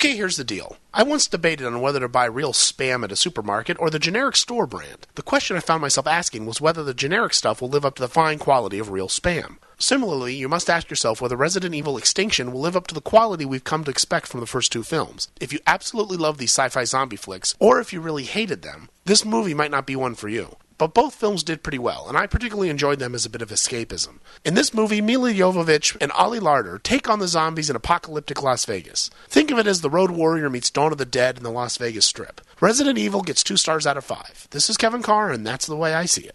Okay, here's the deal. I once debated on whether to buy real Spam at a supermarket or the generic store brand. The question I found myself asking was whether the generic stuff will live up to the fine quality of real Spam. Similarly, you must ask yourself whether Resident Evil Extinction will live up to the quality we've come to expect from the first two films. If you absolutely love these sci-fi zombie flicks, or if you really hated them, this movie might not be one for you. But both films did pretty well, and I particularly enjoyed them as a bit of escapism. In this movie, Milla Jovovich and Ollie Larder take on the zombies in apocalyptic Las Vegas. Think of it as The Road Warrior meets Dawn of the Dead in the Las Vegas Strip. Resident Evil gets 2 stars out of 5. This is Kevin Carr, and that's the way I see it.